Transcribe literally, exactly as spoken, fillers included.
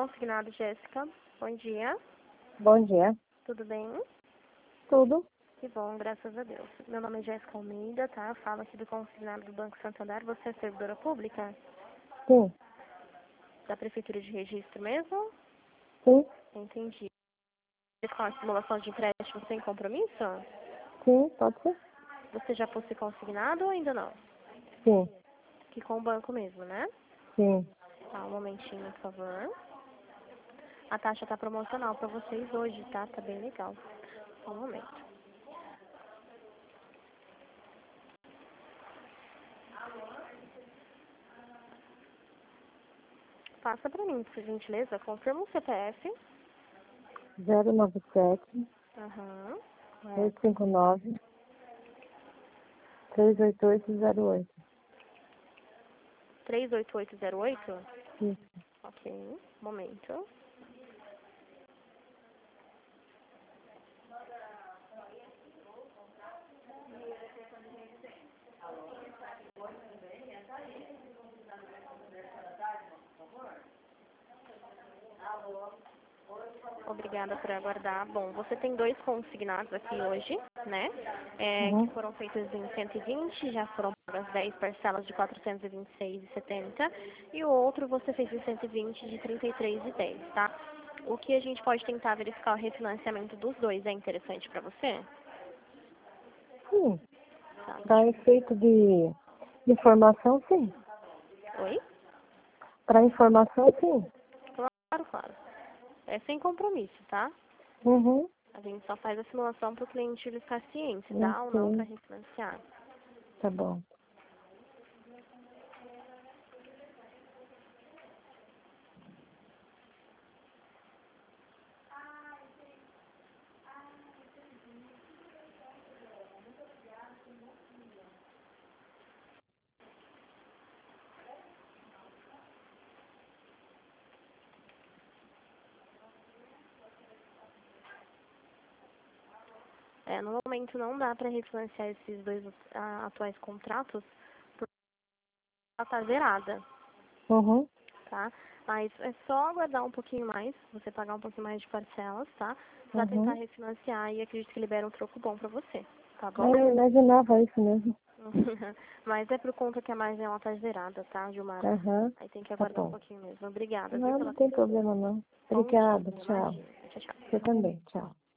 consignado, Jéssica. Bom dia. Bom dia. Tudo bem? Tudo? Que bom, graças a Deus. Meu nome é Jéssica Almeida, tá? Eu falo aqui do consignado do Banco Santander. Você é servidora pública? Sim. Da Prefeitura de Registro mesmo? Sim. Entendi. Com a simulação de empréstimo sem compromisso? Sim, pode ser? Você já fosse consignado ou ainda não? Sim. Que com o banco mesmo, né? Sim. Tá, um momentinho, por favor. A taxa tá promocional pra vocês hoje, tá? Tá bem legal. Só um momento. Passa pra mim, por gentileza. Confirma o C P F. zero nove sete, Aham. oito cinco nove, três oito oito zero oito. três oito oito zero oito? Isso. Ok. Momento. Obrigada por aguardar. Bom, você tem dois consignados aqui hoje, né? É, que Uhum. foram feitos em cento e vinte, já foram pagas dez parcelas de quatrocentos e vinte e seis reais e setenta centavos. E o outro você fez em cento e vinte de trinta e três reais e dez centavos, tá? O que a gente pode tentar verificar o refinanciamento dos dois é interessante para você? Sim. Tá, deixa Para efeito de informação, sim. eu... Oi? Para informação, sim. Claro, claro. É sem compromisso, tá? Uhum. A gente só faz a simulação para o cliente ele ficar ciente, se Não dá ou não para sei. refinanciar. Tá bom. É, no momento não dá para refinanciar esses dois ah, atuais contratos porque ela está zerada, Uhum. tá? Mas é só aguardar um pouquinho mais, você pagar um pouquinho mais de parcelas, tá? Para tentar Uhum. refinanciar e acredito que libera um troco bom para você, tá bom? Eu imaginava isso mesmo. Mas é por conta que a margem ela tá zerada, tá, Gilmar? Aham. Aí tem que Tá aguardar um bom. pouquinho mesmo. Obrigada, viu, Não, pela não tem atenção. problema não. Bom dia, Obrigada. Tchau. imagina. Tchau, tchau. Você também. Tchau.